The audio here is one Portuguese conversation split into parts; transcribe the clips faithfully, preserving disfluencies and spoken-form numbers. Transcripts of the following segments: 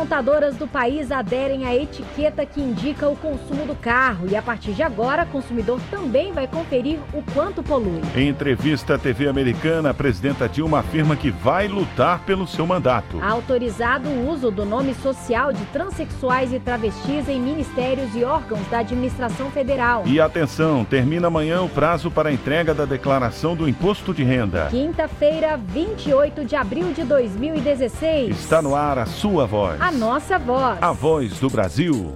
montadoras do país aderem à etiqueta que indica o consumo do carro e, a partir de agora, o consumidor também vai conferir o quanto polui. Em entrevista à T V americana, a presidenta Dilma afirma que vai lutar pelo seu mandato. Autorizado o uso do nome social de transexuais e travestis em ministérios e órgãos da administração federal. E atenção, termina amanhã o prazo para a entrega da declaração do imposto de renda. Quinta-feira, vinte e oito de abril de dois mil e dezesseis. Está no ar a sua voz. A nossa voz. A voz do Brasil.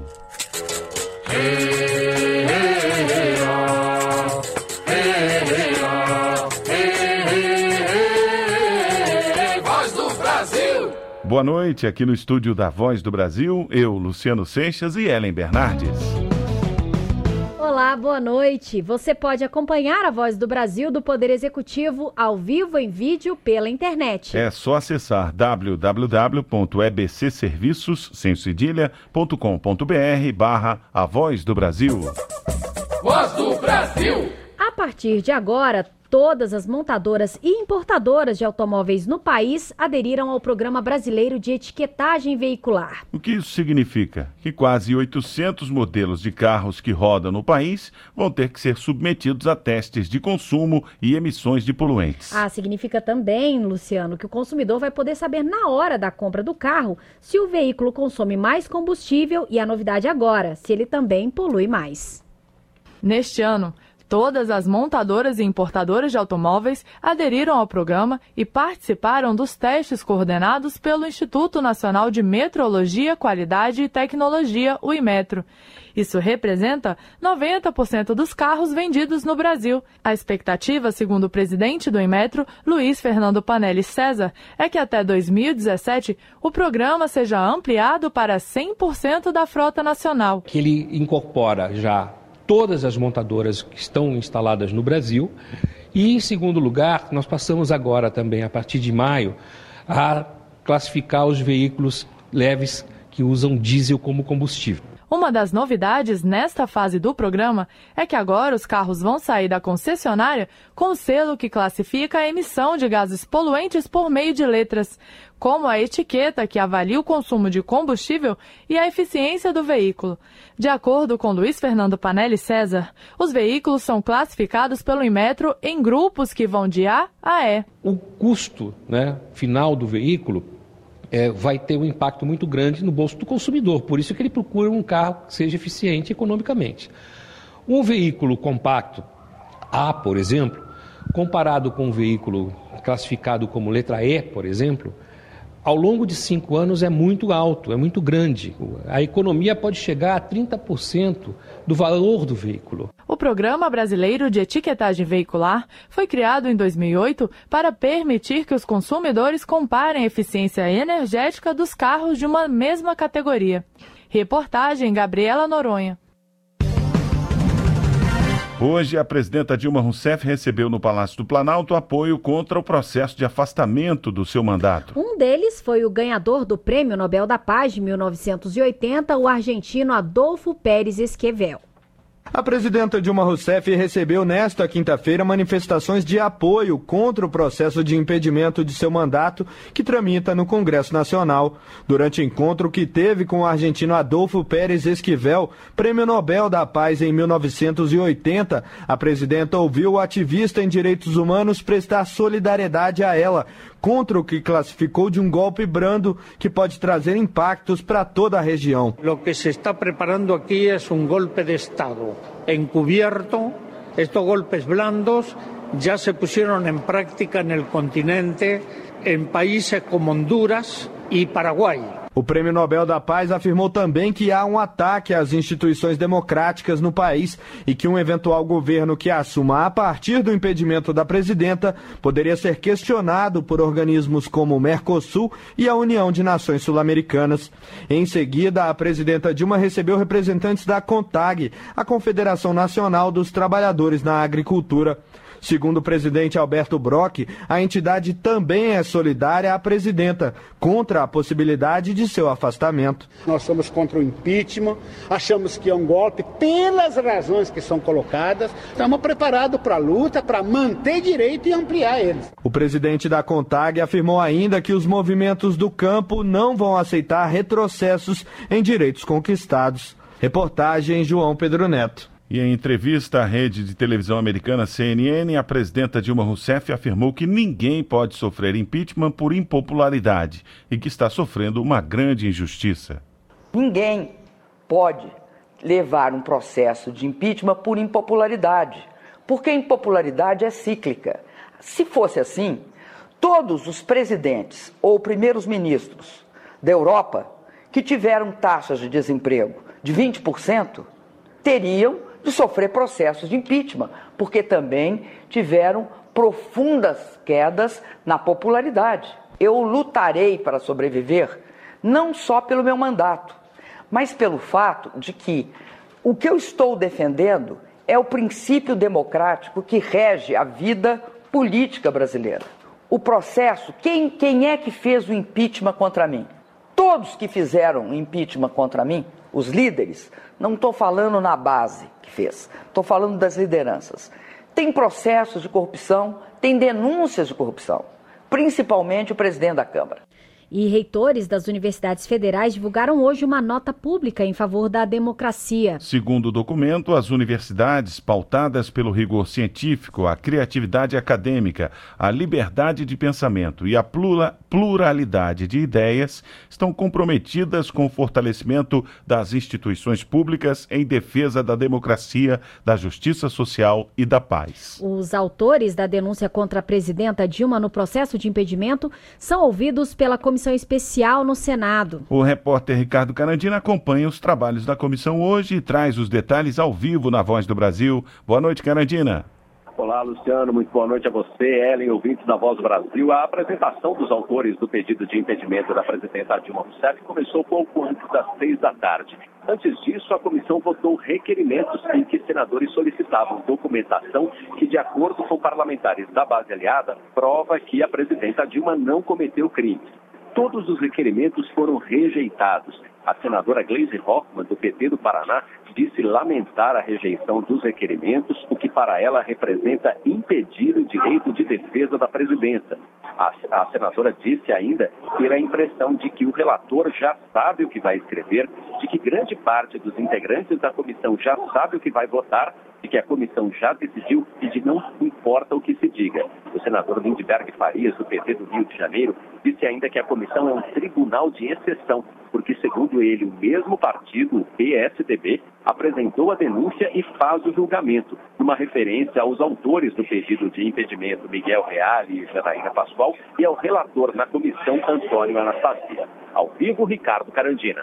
Voz do Brasil. Boa noite, aqui no estúdio da Voz do Brasil, eu, Luciano Seixas e Ellen Bernardes. Olá, boa noite. Você pode acompanhar a Voz do Brasil do Poder Executivo ao vivo em vídeo pela internet. É só acessar w w w ponto e b c serviços sem cedilha ponto com ponto b r barra a Voz do Brasil. Voz do Brasil. A partir de agora, todas as montadoras e importadoras de automóveis no país aderiram ao Programa Brasileiro de Etiquetagem Veicular. O que isso significa? Que quase oitocentos modelos de carros que rodam no país vão ter que ser submetidos a testes de consumo e emissões de poluentes. Ah, significa também, Luciano, que o consumidor vai poder saber na hora da compra do carro se o veículo consome mais combustível e, a novidade agora, se ele também polui mais. Neste ano, todas as montadoras e importadoras de automóveis aderiram ao programa e participaram dos testes coordenados pelo Instituto Nacional de Metrologia, Qualidade e Tecnologia, o Inmetro. Isso representa noventa por cento dos carros vendidos no Brasil. A expectativa, segundo o presidente do Inmetro, Luiz Fernando Panelli César, é que até dois mil e dezessete o programa seja ampliado para cem por cento da frota nacional. Que ele incorpora já todas as montadoras que estão instaladas no Brasil e, em segundo lugar, nós passamos agora também, a partir de maio, a classificar os veículos leves que usam diesel como combustível. Uma das novidades nesta fase do programa é que agora os carros vão sair da concessionária com o selo que classifica a emissão de gases poluentes por meio de letras, como a etiqueta que avalia o consumo de combustível e a eficiência do veículo. De acordo com Luiz Fernando Panelli César, os veículos são classificados pelo Inmetro em grupos que vão de A a E. O custo, né, final do veículo É, vai ter um impacto muito grande no bolso do consumidor, por isso que ele procura um carro que seja eficiente economicamente. Um veículo compacto A, por exemplo, comparado com um veículo classificado como letra E, por exemplo, ao longo de cinco anos é muito alto, é muito grande. A economia pode chegar a trinta por cento do valor do veículo. O Programa Brasileiro de Etiquetagem Veicular foi criado em dois mil e oito para permitir que os consumidores comparem a eficiência energética dos carros de uma mesma categoria. Reportagem Gabriela Noronha. Hoje, a presidenta Dilma Rousseff recebeu no Palácio do Planalto apoio contra o processo de afastamento do seu mandato. Um deles foi o ganhador do Prêmio Nobel da Paz de mil novecentos e oitenta, o argentino Adolfo Pérez Esquivel. A presidenta Dilma Rousseff recebeu nesta quinta-feira manifestações de apoio contra o processo de impedimento de seu mandato que tramita no Congresso Nacional. Durante o encontro que teve com o argentino Adolfo Pérez Esquivel, Prêmio Nobel da Paz em mil novecentos e oitenta, a presidenta ouviu o ativista em direitos humanos prestar solidariedade a ela contra o que classificou de um golpe brando que pode trazer impactos para toda a região. O que se está preparando aqui é um golpe de Estado encubierto. Estos golpes blandos já se puseram em prática no continente, em países como Honduras e Paraguai. O Prêmio Nobel da Paz afirmou também que há um ataque às instituições democráticas no país e que um eventual governo que assuma a partir do impedimento da presidenta poderia ser questionado por organismos como o Mercosul e a União de Nações Sul-Americanas. Em seguida, a presidenta Dilma recebeu representantes da CONTAG, a Confederação Nacional dos Trabalhadores na Agricultura. Segundo o presidente Alberto Brock, a entidade também é solidária à presidenta, contra a possibilidade de seu afastamento. Nós somos contra o impeachment, achamos que é um golpe pelas razões que são colocadas. Estamos preparados para a luta, para manter direito e ampliar eles. O presidente da CONTAG afirmou ainda que os movimentos do campo não vão aceitar retrocessos em direitos conquistados. Reportagem João Pedro Neto. E em entrevista à rede de televisão americana C N N, a presidenta Dilma Rousseff afirmou que ninguém pode sofrer impeachment por impopularidade e que está sofrendo uma grande injustiça. Ninguém pode levar um processo de impeachment por impopularidade, porque a impopularidade é cíclica. Se fosse assim, todos os presidentes ou primeiros ministros da Europa que tiveram taxas de desemprego de vinte por cento teriam de sofrer processos de impeachment, porque também tiveram profundas quedas na popularidade. Eu lutarei para sobreviver não só pelo meu mandato, mas pelo fato de que o que eu estou defendendo é o princípio democrático que rege a vida política brasileira. O processo, quem, quem é que fez o impeachment contra mim? Todos que fizeram impeachment contra mim, os líderes, não estou falando na base que fez, estou falando das lideranças. Tem processos de corrupção, tem denúncias de corrupção, principalmente o presidente da Câmara. E reitores das universidades federais divulgaram hoje uma nota pública em favor da democracia. Segundo o documento, as universidades, pautadas pelo rigor científico, a criatividade acadêmica, a liberdade de pensamento e a pluralidade de ideias, estão comprometidas com o fortalecimento das instituições públicas em defesa da democracia, da justiça social e da paz. Os autores da denúncia contra a presidenta Dilma no processo de impedimento são ouvidos pela Comissão Especial no Senado. O repórter Ricardo Carandina acompanha os trabalhos da comissão hoje e traz os detalhes ao vivo na Voz do Brasil. Boa noite, Carandina. Olá, Luciano. Muito boa noite a você, Ellen, ouvintes da Voz do Brasil. A apresentação dos autores do pedido de impedimento da presidenta Dilma Rousseff começou pouco antes das seis da tarde. Antes disso, a comissão votou requerimentos em que senadores solicitavam documentação que, de acordo com parlamentares da base aliada, prova que a presidenta Dilma não cometeu crimes. Todos os requerimentos foram rejeitados. A senadora Gleisi Hoffmann, do P T do Paraná, disse lamentar a rejeição dos requerimentos, o que para ela representa impedir o direito de defesa da presidenta. A, a senadora disse ainda ter a impressão de que o relator já sabe o que vai escrever, de que grande parte dos integrantes da comissão já sabe o que vai votar, de que a comissão já decidiu e de não importa o que se diga. O senador Lindbergh Farias, do P T do Rio de Janeiro, disse ainda que a comissão é um tribunal de exceção, porque, segundo ele, o mesmo partido, o P S D B, apresentou a denúncia e faz o julgamento, numa referência aos autores do pedido de impedimento, Miguel Reale e Janaína Pascoal, e ao relator na comissão, Antônio Anastasia. Ao vivo, Ricardo Carandina.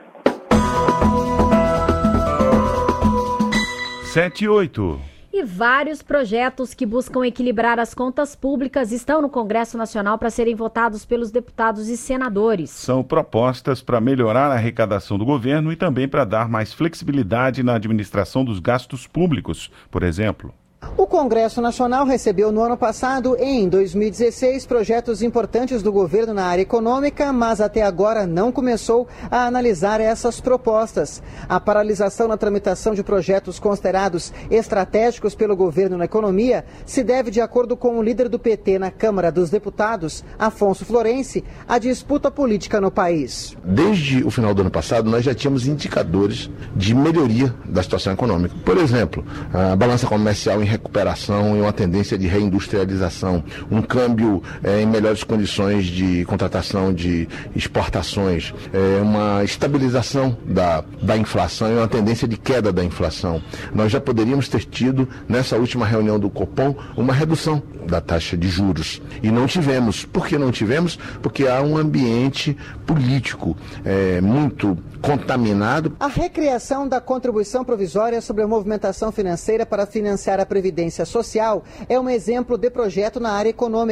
sete e oito. E vários projetos que buscam equilibrar as contas públicas estão no Congresso Nacional para serem votados pelos deputados e senadores. São propostas para melhorar a arrecadação do governo e também para dar mais flexibilidade na administração dos gastos públicos, por exemplo. O Congresso Nacional recebeu no ano passado, em dois mil e dezesseis, projetos importantes do governo na área econômica, mas até agora não começou a analisar essas propostas. A paralisação na tramitação de projetos considerados estratégicos pelo governo na economia se deve, de acordo com o líder do P T na Câmara dos Deputados, Afonso Florenci, à disputa política no país. Desde o final do ano passado, nós já tínhamos indicadores de melhoria da situação econômica. Por exemplo, a balança comercial em recuperação e uma tendência de reindustrialização, um câmbio é, em melhores condições de contratação de exportações, é, uma estabilização da, da inflação e uma tendência de queda da inflação. Nós já poderíamos ter tido, nessa última reunião do Copom, uma redução da taxa de juros. E não tivemos. Por que não tivemos? Porque há um ambiente político é, muito contaminado. A recriação da contribuição provisória sobre a movimentação financeira para financiar a Previdência Social é um exemplo de projeto na área econômica.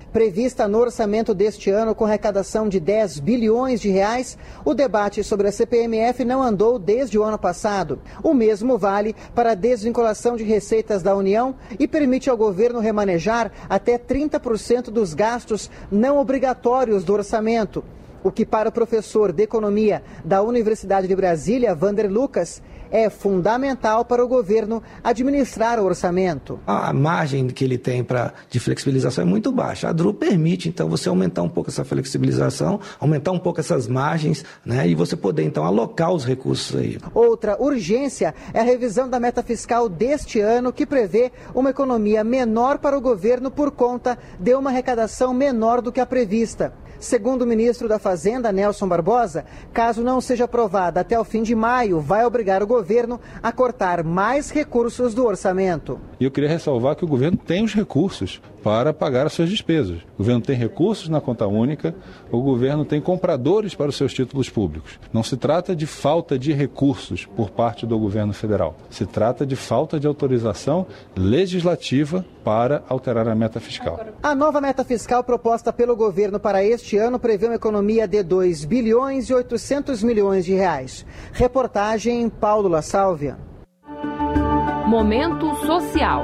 Prevista no orçamento deste ano com arrecadação de dez bilhões de reais, o debate sobre a C P M F não andou desde o ano passado. O mesmo vale para a desvinculação de receitas da União e permite ao governo remanejar até trinta por cento dos gastos não obrigatórios do orçamento. O que para o professor de Economia da Universidade de Brasília, Vander Lucas, é fundamental para o governo administrar o orçamento. A margem que ele tem pra, de flexibilização é muito baixa. A D R U permite, então, você aumentar um pouco essa flexibilização, aumentar um pouco essas margens, né, e você poder, então, alocar os recursos aí. Outra urgência é a revisão da meta fiscal deste ano, que prevê uma economia menor para o governo por conta de uma arrecadação menor do que a prevista. Segundo o ministro da Fazenda, Nelson Barbosa, caso não seja aprovada até o fim de maio, vai obrigar o governo a cortar mais recursos do orçamento. E eu queria ressalvar que o governo tem os recursos para pagar as suas despesas. O governo tem recursos na conta única, o governo tem compradores para os seus títulos públicos. Não se trata de falta de recursos por parte do governo federal. Se trata de falta de autorização legislativa para alterar a meta fiscal. A nova meta fiscal proposta pelo governo para este ano prevê uma economia de dois bilhões e oitocentos milhões de reais. Reportagem Paulo La Sálvia. Momento Social.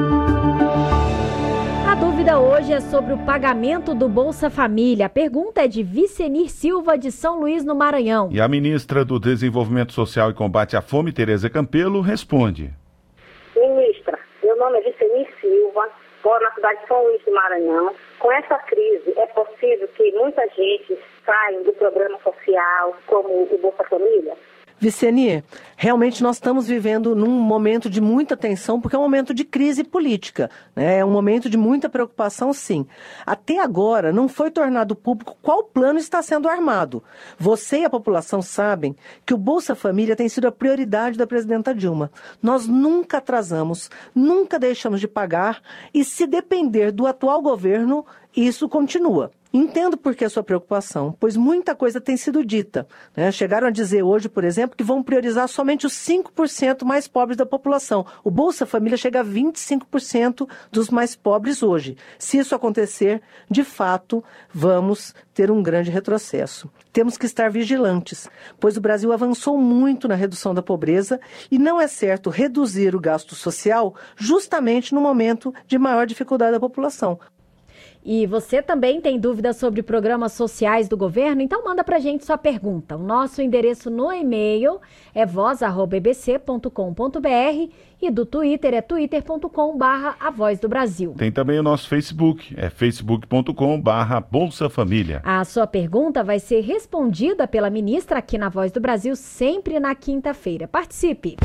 A dúvida hoje é sobre o pagamento do Bolsa Família. A pergunta é de Vicenir Silva, de São Luís, no Maranhão. E a ministra do Desenvolvimento Social e Combate à Fome, Tereza Campelo, responde. Ministra, meu nome é Vicenir Silva, moro na cidade de São Luís do Maranhão. Com essa crise, é possível que muita gente saia do programa social, como o Bolsa Família? Vicenir, realmente nós estamos vivendo num momento de muita tensão, porque é um momento de crise política, né? É um momento de muita preocupação, sim. Até agora não foi tornado público qual plano está sendo armado. Você e a população sabem que o Bolsa Família tem sido a prioridade da presidenta Dilma. Nós nunca atrasamos, nunca deixamos de pagar, e se depender do atual governo, isso continua. Entendo por que a sua preocupação, pois muita coisa tem sido dita, né? Chegaram a dizer hoje, por exemplo, que vão priorizar somente os cinco por cento mais pobres da população. O Bolsa Família chega a vinte e cinco por cento dos mais pobres hoje. Se isso acontecer, de fato, vamos ter um grande retrocesso. Temos que estar vigilantes, pois o Brasil avançou muito na redução da pobreza e não é certo reduzir o gasto social justamente no momento de maior dificuldade da população. E você também tem dúvidas sobre programas sociais do governo? Então manda pra gente sua pergunta. O nosso endereço no e-mail é voz arroba e b c ponto com ponto b r e do Twitter é twitter ponto com barra a voz do Brasil. Tem também o nosso Facebook, é facebook ponto com barra Bolsa Família. A sua pergunta vai ser respondida pela ministra aqui na Voz do Brasil, sempre na quinta-feira. Participe!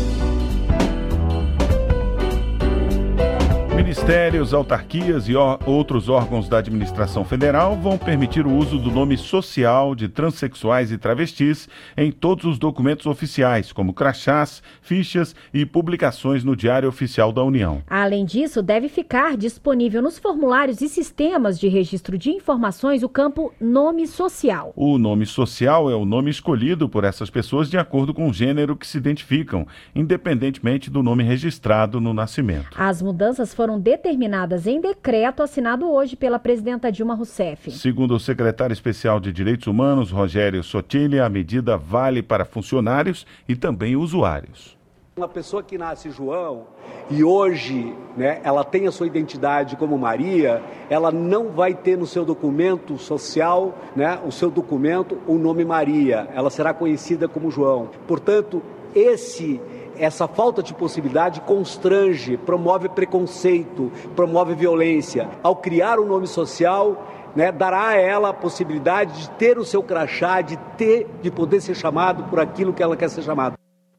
Ministérios, autarquias e outros órgãos da administração federal vão permitir o uso do nome social de transexuais e travestis em todos os documentos oficiais, como crachás, fichas e publicações no Diário Oficial da União. Além disso, deve ficar disponível nos formulários e sistemas de registro de informações o campo nome social. O nome social é o nome escolhido por essas pessoas de acordo com o gênero que se identificam, independentemente do nome registrado no nascimento. As mudanças foram determinadas em decreto assinado hoje pela presidenta Dilma Rousseff. Segundo o secretário especial de Direitos Humanos, Rogério Sotile, a medida vale para funcionários e também usuários. Uma pessoa que nasce João e hoje, né, ela tem a sua identidade como Maria, ela não vai ter no seu documento social, né, o seu documento, o nome Maria. Ela será conhecida como João. Portanto, esse Essa falta de possibilidade constrange, promove preconceito, promove violência. Ao criar um nome social, né, dará a ela a possibilidade de ter o seu crachá, de ter, de poder ser chamado por aquilo que ela quer ser chamada.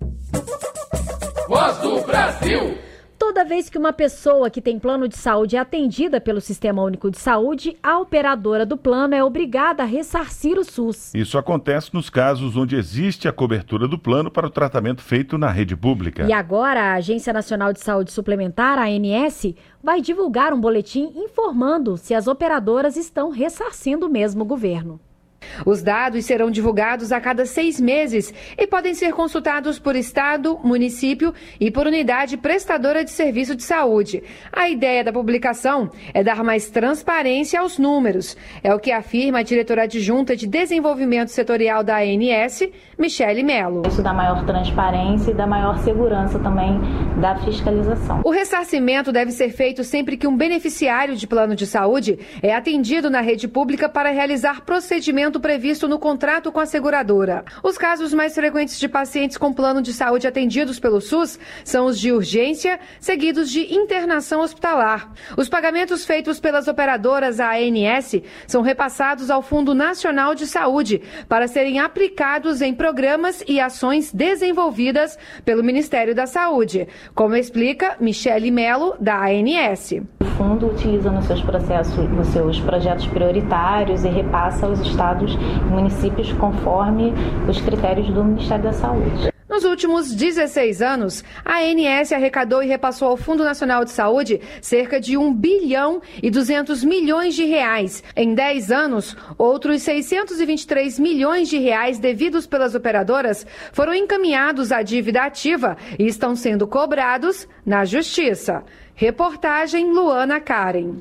Voz do Brasil! Toda vez que uma pessoa que tem plano de saúde é atendida pelo Sistema Único de Saúde, a operadora do plano é obrigada a ressarcir o SUS. Isso acontece nos casos onde existe a cobertura do plano para o tratamento feito na rede pública. E agora a Agência Nacional de Saúde Suplementar, a ANS, vai divulgar um boletim informando se as operadoras estão ressarcindo mesmo o governo. Os dados serão divulgados a cada seis meses e podem ser consultados por estado, município e por unidade prestadora de serviço de saúde. A ideia da publicação é dar mais transparência aos números. É o que afirma a diretora adjunta de Desenvolvimento Setorial da A N S, Michele Mello. Isso dá maior transparência e dá maior segurança também da fiscalização. O ressarcimento deve ser feito sempre que um beneficiário de plano de saúde é atendido na rede pública para realizar procedimento previsto no contrato com a seguradora. Os casos mais frequentes de pacientes com plano de saúde atendidos pelo SUS são os de urgência, seguidos de internação hospitalar. Os pagamentos feitos pelas operadoras à A N S são repassados ao Fundo Nacional de Saúde para serem aplicados em programas e ações desenvolvidas pelo Ministério da Saúde, como explica Michele Mello, da A N S. O fundo utiliza nos seus processos, nos seus projetos prioritários e repassa aos estados e municípios conforme os critérios do Ministério da Saúde. Nos últimos dezesseis anos, a A N S arrecadou e repassou ao Fundo Nacional de Saúde cerca de um bilhão e duzentos milhões de reais. Em dez anos, outros seiscentos e vinte e três milhões de reais devidos pelas operadoras foram encaminhados à dívida ativa e estão sendo cobrados na Justiça. Reportagem Luana Karen.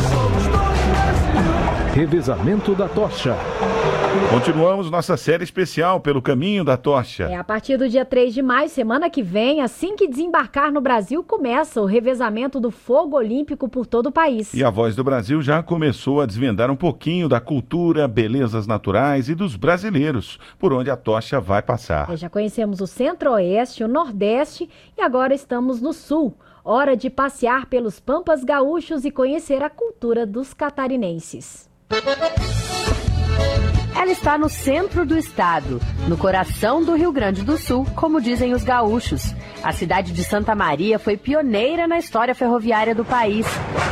Revezamento da Tocha. Continuamos nossa série especial pelo Caminho da Tocha. É, a partir do dia três de maio, semana que vem, assim que desembarcar no Brasil, começa o revezamento do fogo olímpico por todo o país. E a Voz do Brasil já começou a desvendar um pouquinho da cultura, belezas naturais e dos brasileiros, por onde a tocha vai passar. É, já conhecemos o Centro-Oeste, o Nordeste e agora estamos no Sul. Hora de passear pelos Pampas Gaúchos e conhecer a cultura dos catarinenses. Ela está no centro do estado, no coração do Rio Grande do Sul, como dizem os gaúchos. A cidade de Santa Maria foi pioneira na história ferroviária do país.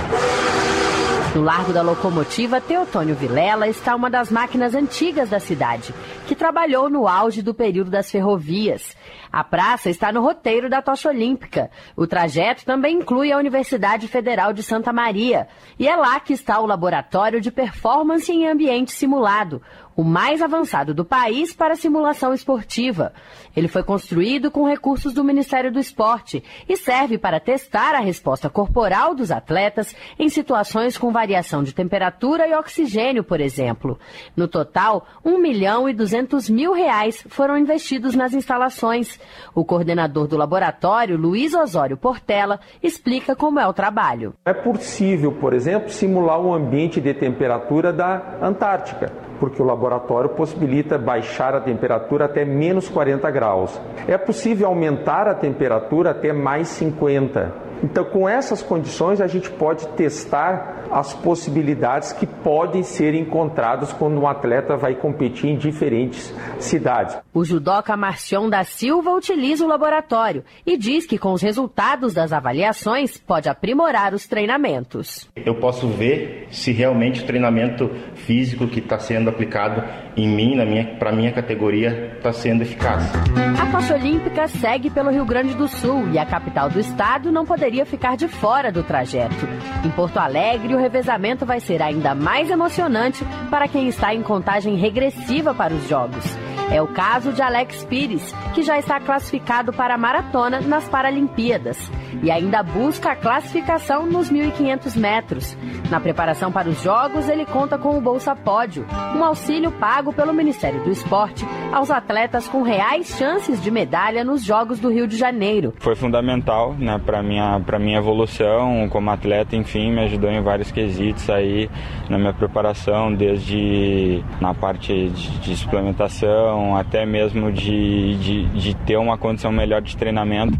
No Largo da Locomotiva Teotônio Vilela está uma das máquinas antigas da cidade, que trabalhou no auge do período das ferrovias. A praça está no roteiro da Tocha Olímpica. O trajeto também inclui a Universidade Federal de Santa Maria. E é lá que está o Laboratório de Performance em Ambiente Simulado, o mais avançado do país para simulação esportiva. Ele foi construído com recursos do Ministério do Esporte e serve para testar a resposta corporal dos atletas em situações com variação de temperatura e oxigênio, por exemplo. No total, um milhão e duzentos mil reais foram investidos nas instalações. O coordenador do laboratório, Luiz Osório Portela, explica como é o trabalho. É possível, por exemplo, simular um ambiente de temperatura da Antártica, porque o laboratório possibilita baixar a temperatura até menos quarenta graus. É possível aumentar a temperatura até mais cinquenta. Então, com essas condições, a gente pode testar as possibilidades que podem ser encontradas quando um atleta vai competir em diferentes cidades. O judoca Marcion da Silva utiliza o laboratório e diz que com os resultados das avaliações pode aprimorar os treinamentos. Eu posso ver se realmente o treinamento físico que está sendo aplicado em mim, na minha, para a minha categoria, está sendo eficaz. A Tocha Olímpica segue pelo Rio Grande do Sul e a capital do estado não poderia ficar de fora do trajeto. Em Porto Alegre, o revezamento vai ser ainda mais emocionante para quem está em contagem regressiva para os Jogos. É o caso de Alex Pires, que já está classificado para a maratona nas Paralimpíadas e ainda busca a classificação nos mil e quinhentos metros. Na preparação para os Jogos, ele conta com o Bolsa Pódio, um auxílio pago pelo Ministério do Esporte aos atletas com reais chances de medalha nos Jogos do Rio de Janeiro. Foi fundamental, né, para minha, para minha evolução como atleta, enfim, me ajudou em vários quesitos aí na minha preparação, desde na parte de, de suplementação, até mesmo de, de, de ter uma condição melhor de treinamento.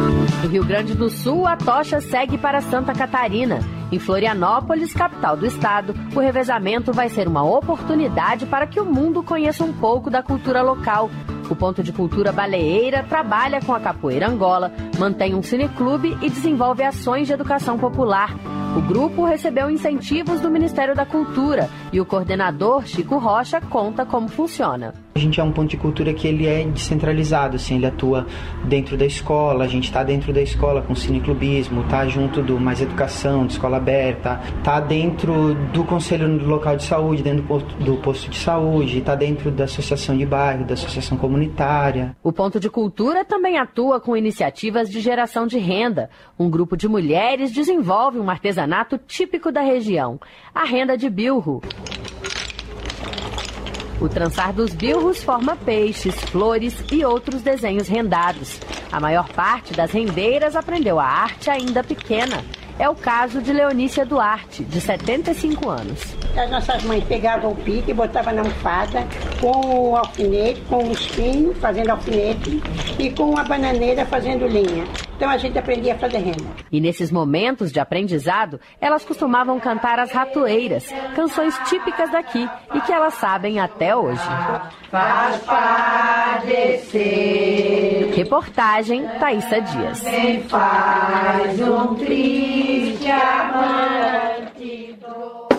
No Rio Grande do Sul, a tocha segue para Santa Catarina. Em Florianópolis, capital do estado, o revezamento vai ser uma oportunidade para que o mundo conheça um pouco da cultura local. O Ponto de Cultura Baleeira trabalha com a capoeira Angola, mantém um cineclube e desenvolve ações de educação popular. O grupo recebeu incentivos do Ministério da Cultura e o coordenador, Chico Rocha, conta como funciona. A gente é um ponto de cultura que ele é descentralizado, assim, ele atua dentro da escola, a gente está dentro da escola com cineclubismo, está junto do Mais Educação, de escola aberta, está dentro do Conselho Local de Saúde, dentro do posto, do posto de saúde, está dentro da associação de bairro, da associação comunitária. O Ponto de Cultura também atua com iniciativas de geração de renda. Um grupo de mulheres desenvolve um artesanato típico da região, a renda de bilro. O trançar dos bilros forma peixes, flores e outros desenhos rendados. A maior parte das rendeiras aprendeu a arte ainda pequena. É o caso de Leonícia Duarte, de setenta e cinco anos. As nossas mães pegavam o pique e botavam na almofada com o alfinete, com o espinho fazendo alfinete e com a bananeira fazendo linha. Então a gente aprendia a fazer renda. E nesses momentos de aprendizado, elas costumavam cantar as ratoeiras, canções típicas daqui e que elas sabem até hoje. Faz padecer. Reportagem Thaísa Dias. Quem faz um triste amante do...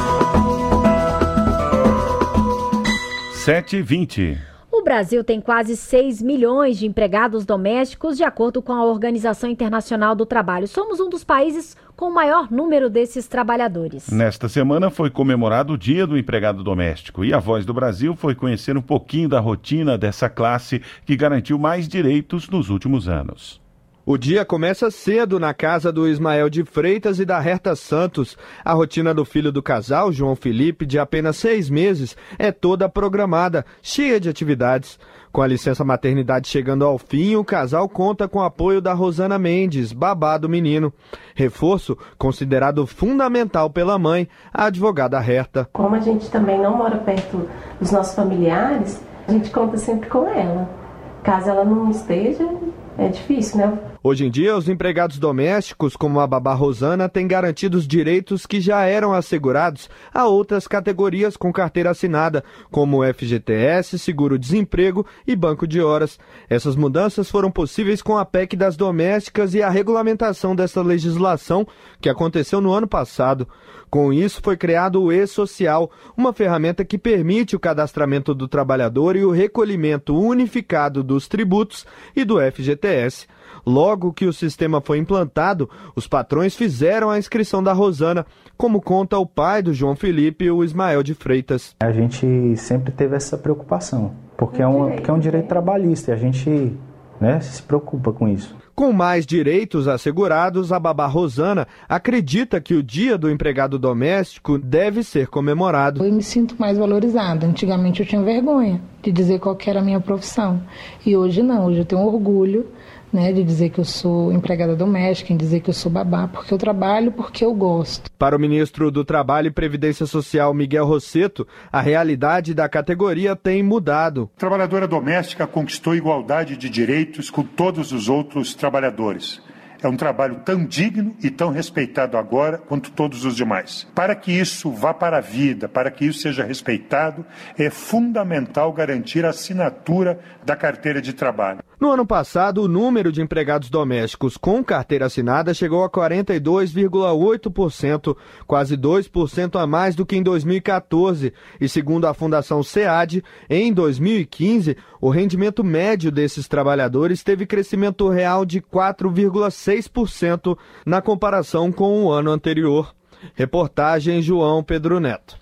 sete e vinte. O Brasil tem quase seis milhões de empregados domésticos, de acordo com a Organização Internacional do Trabalho. Somos um dos países com o maior número desses trabalhadores. Nesta semana foi comemorado o Dia do Empregado Doméstico e a Voz do Brasil foi conhecer um pouquinho da rotina dessa classe que garantiu mais direitos nos últimos anos. O dia começa cedo na casa do Ismael de Freitas e da Herta Santos. A rotina do filho do casal, João Felipe, de apenas seis meses, é toda programada, cheia de atividades. Com a licença maternidade chegando ao fim, o casal conta com o apoio da Rosana Mendes, babá do menino. Reforço considerado fundamental pela mãe, a advogada Herta. Como a gente também não mora perto dos nossos familiares, a gente conta sempre com ela. Caso ela não esteja, é difícil, né? Hoje em dia, os empregados domésticos, como a babá Rosana, têm garantidos direitos que já eram assegurados a outras categorias com carteira assinada, como F G T S, seguro-desemprego e banco de horas. Essas mudanças foram possíveis com a P E C das domésticas e a regulamentação dessa legislação, que aconteceu no ano passado. Com isso, foi criado o E-Social, uma ferramenta que permite o cadastramento do trabalhador e o recolhimento unificado dos tributos e do F G T S. Logo que o sistema foi implantado, os patrões fizeram a inscrição da Rosana, como conta o pai do João Felipe, o Ismael de Freitas. A gente sempre teve essa preocupação, porque é um, porque é um direito trabalhista e a gente, né, se preocupa com isso. Com mais direitos assegurados, a babá Rosana acredita que o Dia do Empregado Doméstico deve ser comemorado. Eu me sinto mais valorizada. Antigamente eu tinha vergonha de dizer qual que era a minha profissão. E hoje não, hoje eu tenho orgulho, né, de dizer que eu sou empregada doméstica, em dizer que eu sou babá, porque eu trabalho, porque eu gosto. Para o ministro do Trabalho e Previdência Social, Miguel Rosseto, a realidade da categoria tem mudado. A trabalhadora doméstica conquistou igualdade de direitos com todos os outros trabalhadores. É um trabalho tão digno e tão respeitado agora quanto todos os demais. Para que isso vá para a vida, para que isso seja respeitado, é fundamental garantir a assinatura da carteira de trabalho. No ano passado, o número de empregados domésticos com carteira assinada chegou a quarenta e dois vírgula oito por cento, quase dois por cento a mais do que em dois mil e quatorze. E segundo a Fundação SEAD, em dois mil e quinze, o rendimento médio desses trabalhadores teve crescimento real de quatro vírgula seis por cento na comparação com o ano anterior. Reportagem João Pedro Neto.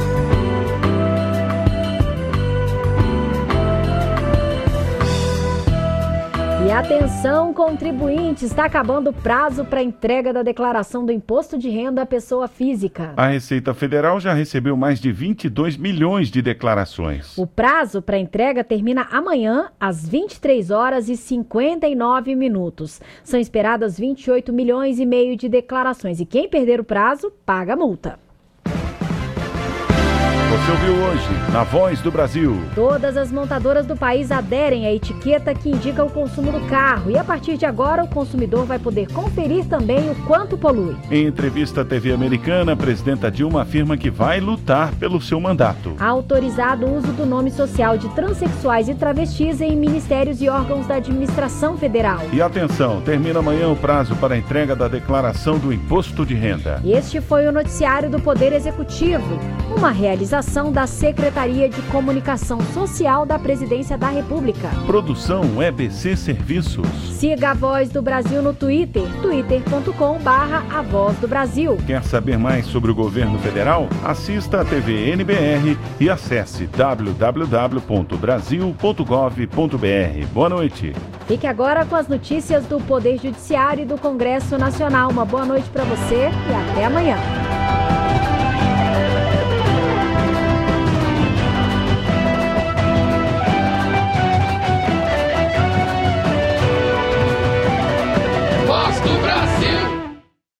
E atenção, contribuintes, está acabando o prazo para entrega da declaração do Imposto de Renda à Pessoa Física. A Receita Federal já recebeu mais de vinte e dois milhões de declarações. O prazo para entrega termina amanhã, às vinte e três horas e cinquenta e nove minutos. São esperadas vinte e oito milhões e meio de declarações e quem perder o prazo, paga multa. Você ouviu hoje na Voz do Brasil. Todas as montadoras do país aderem à etiqueta que indica o consumo do carro e a partir de agora o consumidor vai poder conferir também o quanto polui. Em entrevista à T V americana, a presidenta Dilma afirma que vai lutar pelo seu mandato. Autorizado o uso do nome social de transexuais e travestis em ministérios e órgãos da administração federal. E atenção, termina amanhã o prazo para a entrega da declaração do imposto de renda. Este foi o noticiário do Poder Executivo, uma realização da Secretaria de Comunicação Social da Presidência da República. Produção E B C Serviços. Siga a Voz do Brasil no Twitter, twitter ponto com barra a voz do Brasil. Quer saber mais sobre o governo federal? Assista a T V N B R e acesse w w w ponto brasil ponto gov ponto b r. Boa noite. Fique agora com as notícias do Poder Judiciário e do Congresso Nacional. Uma boa noite para você e até amanhã.